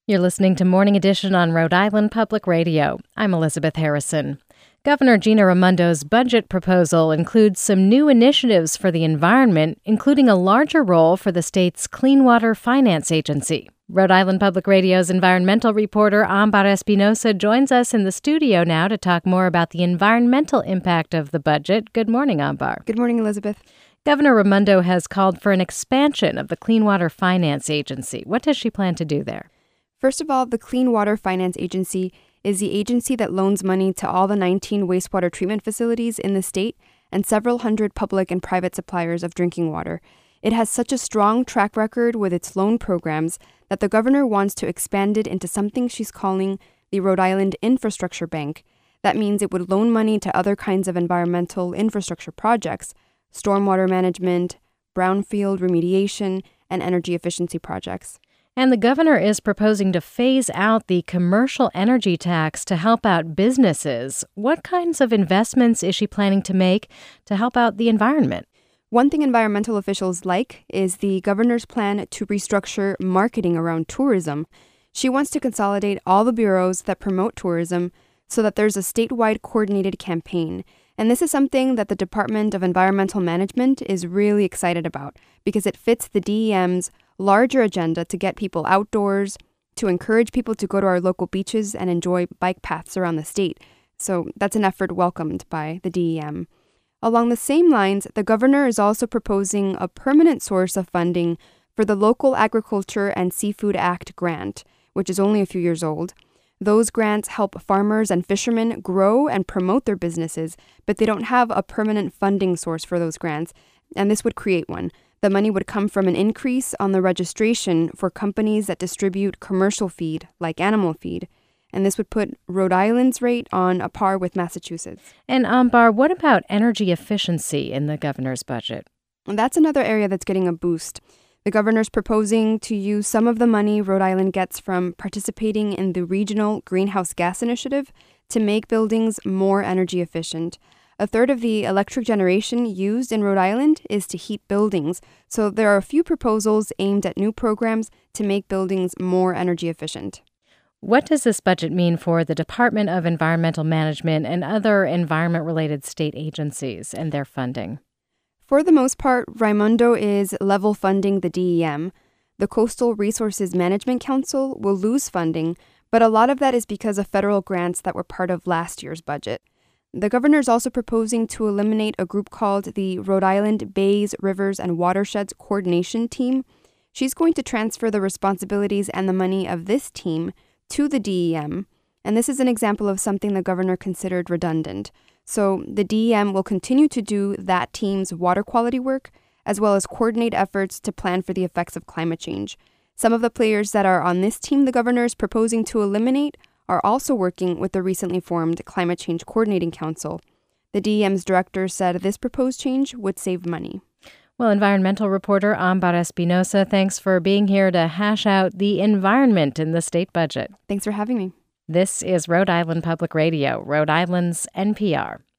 You're listening to Morning Edition on Rhode Island Public Radio. I'm Elizabeth Harrison. Governor Gina Raimondo's budget proposal includes some new initiatives for the environment, including a larger role for the state's Clean Water Finance Agency. Rhode Island Public Radio's environmental reporter Ambar Espinosa joins us in the studio now to talk more about the environmental impact of the budget. Good morning, Ambar. Good morning, Elizabeth. Governor Raimondo has called for an expansion of the Clean Water Finance Agency. What does she plan to do there? First of all, the Clean Water Finance Agency is the agency that loans money to all the 19 wastewater treatment facilities in the state and several hundred public and private suppliers of drinking water. It has such a strong track record with its loan programs that the governor wants to expand it into something she's calling the Rhode Island Infrastructure Bank. That means it would loan money to other kinds of environmental infrastructure projects, stormwater management, brownfield remediation, and energy efficiency projects. And the governor is proposing to phase out the commercial energy tax to help out businesses. What kinds of investments is she planning to make to help out the environment? One thing environmental officials like is the governor's plan to restructure marketing around tourism. She wants to consolidate all the bureaus that promote tourism so that there's a statewide coordinated campaign. And this is something that the Department of Environmental Management is really excited about because it fits the DEM's larger agenda to get people outdoors, to encourage people to go to our local beaches and enjoy bike paths around the state. So that's an effort welcomed by the DEM. Along the same lines, the governor is also proposing a permanent source of funding for the Local Agriculture and Seafood Act grant, which is only a few years old. Those grants help farmers and fishermen grow and promote their businesses, but they don't have a permanent funding source for those grants, and this would create one. The money would come from an increase on the registration for companies that distribute commercial feed, like animal feed, and this would put Rhode Island's rate on a par with Massachusetts. And Ambar, what about energy efficiency in the governor's budget? And that's another area that's getting a boost. The governor's proposing to use some of the money Rhode Island gets from participating in the Regional Greenhouse Gas Initiative to make buildings more energy efficient. A third of the electric generation used in Rhode Island is to heat buildings, so there are a few proposals aimed at new programs to make buildings more energy efficient. What does this budget mean for the Department of Environmental Management and other environment-related state agencies and their funding? For the most part, Raimondo is level funding the DEM. The Coastal Resources Management Council will lose funding, but a lot of that is because of federal grants that were part of last year's budget. The governor is also proposing to eliminate a group called the Rhode Island Bays, Rivers, and Watersheds Coordination Team. She's going to transfer the responsibilities and the money of this team to the DEM, and this is an example of something the governor considered redundant. So the DEM will continue to do that team's water quality work, as well as coordinate efforts to plan for the effects of climate change. Some of the players that are on this team the governor is proposing to eliminate are also working with the recently formed Climate Change Coordinating Council. The DEM's director said this proposed change would save money. Well, environmental reporter Ambar Espinosa, thanks for being here to hash out the environment in the state budget. Thanks for having me. This is Rhode Island Public Radio, Rhode Island's NPR.